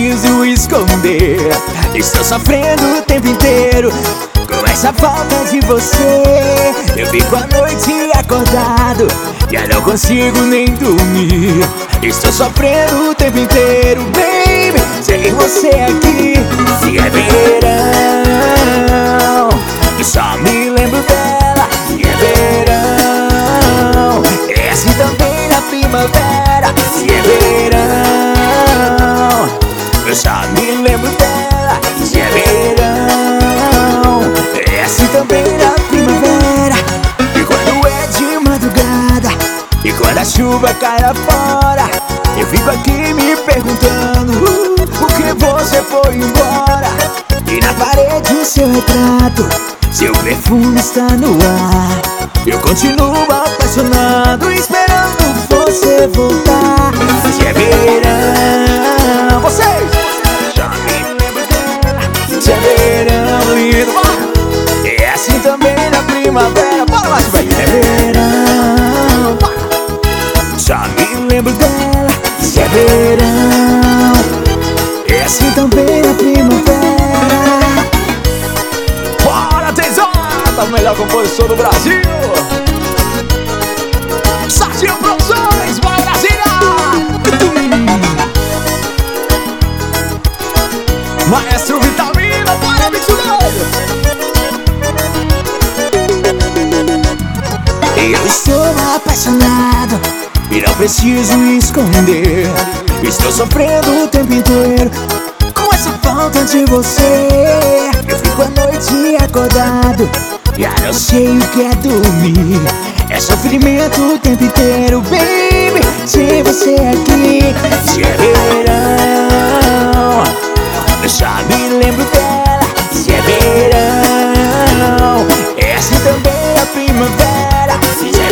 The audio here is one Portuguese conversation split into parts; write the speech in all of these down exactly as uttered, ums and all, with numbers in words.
preciso esconder. Estou sofrendo o tempo inteiro com essa falta de você. Eu fico a noite acordado, já não consigo nem dormir. Estou sofrendo o tempo inteiro, baby, sem você aqui. Se é verão, eu só me lembro dela. Se é verão, é assim também na primavera. Se é verão, eu só me lembro dela. Se é verão, é assim também na primavera. E quando é de madrugada, e quando a chuva cai lá fora, eu fico aqui me perguntando uh, por que você foi embora. E na parede o seu retrato, seu perfume está no ar. Eu continuo apaixonado, esperando você voltar. Se é verão, vocês já me lembro dela. Se é verão, lindo, é assim também na primavera. Bora lá, vai. Se é verão, já me lembro dela. Se é verão, é assim também na primavera. Bora, Teizota, o melhor compositor do Brasil. Sartinho Produções, bora Brasília. Maestro Vitamina, bora bicho doido. Eu estou apaixonado e não preciso esconder. Estou sofrendo o tempo inteiro com essa falta de você. Eu fico a noite acordado, já não sei o que é dormir. É sofrimento o tempo inteiro, baby, sem você aqui. Se é verão, eu só me lembro dela. Se é verão, é assim também a primavera. Se é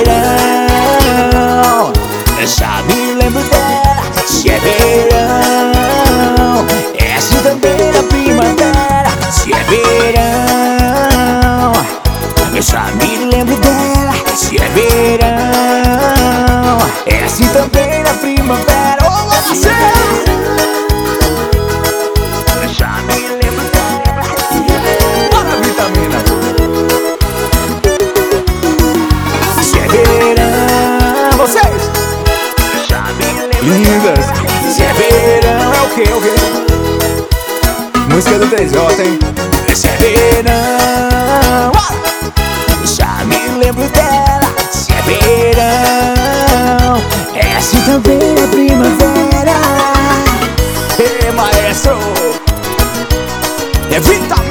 verão, eu só me lembro dela. Se é verão, é assim também na primavera. Se é verão, eu só me lembro dela. Se é verão, é assim também na primavera. Ô, você! Eu só me lembro dela. Bora, Vitamina. Se é verão, vocês! Eu só me lembro. Lindas! Se é verão, é o que, o que? Música do Teizota, hein? Se é verão, eu só me lembro dela. Se é verão, é assim também na primavera. Ei, maestro, é Vitamina.